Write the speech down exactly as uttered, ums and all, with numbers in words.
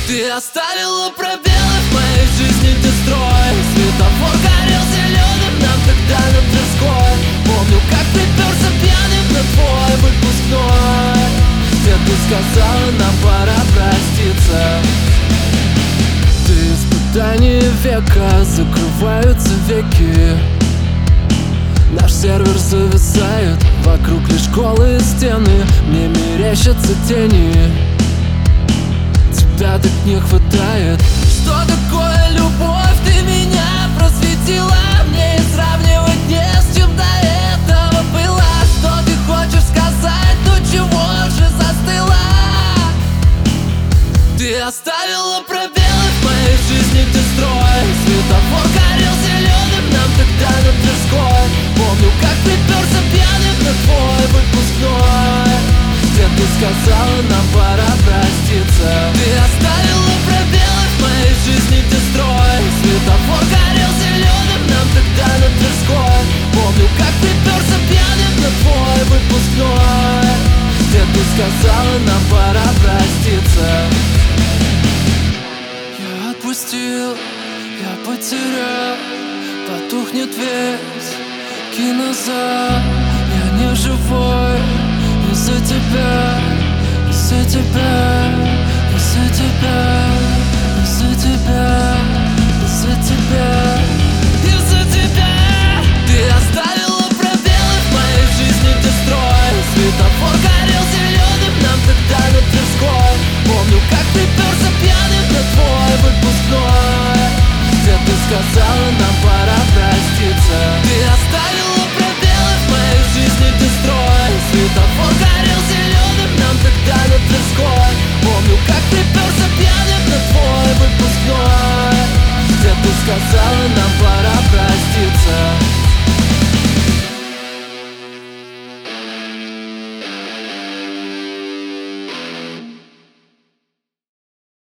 Ты оставила пробелы в моей жизни, дестрой. Светофор горел зеленым нам тогда на Тверской. Помню, как приперся пьяным на твой выпускной, где ты сказала, нам пора проститься. Ты испытание века, закрываются веки. Наш сервер зависает, вокруг лишь голые стены. Мне мерещатся тени, тебя так не хватает. Что такое любовь? Ты меня просветила. Мне и сравнивать не с чем до этого было. Что ты хочешь сказать? Ну чего же застыла? Ты оставила пробелы в моей жизни, ты строй. Светофор горел зеленым нам тогда на Тверской. Помню, как приперся пьяным на твой выпускной, где ты сказала, нам пора проститься. Ты оставила пробелы в моей жизни, ты строй. Светофор горел зеленым нам тогда на Тверской. Помню, как приперся пьяным на твой выпускной, где ты сказала, нам пора проститься. Я отпустил, я потерял, потухнет весь кинозал. Я не живой из-за тебя, из-за тебя, из-за тебя, из-за тебя, из-за тебя, из-за тебя. Ты оставила пробелы в моей жизни, ты строй. Светофор горел зеленым нам тогда на Тверской. Помню, как приперся пьяным на твой выпускной, где ты сказала, нам пора проститься. Ты оставила пробелы в моей жизни, ты строй. Светофор горел зеленым нам тогда на Тверской. Помню, как ты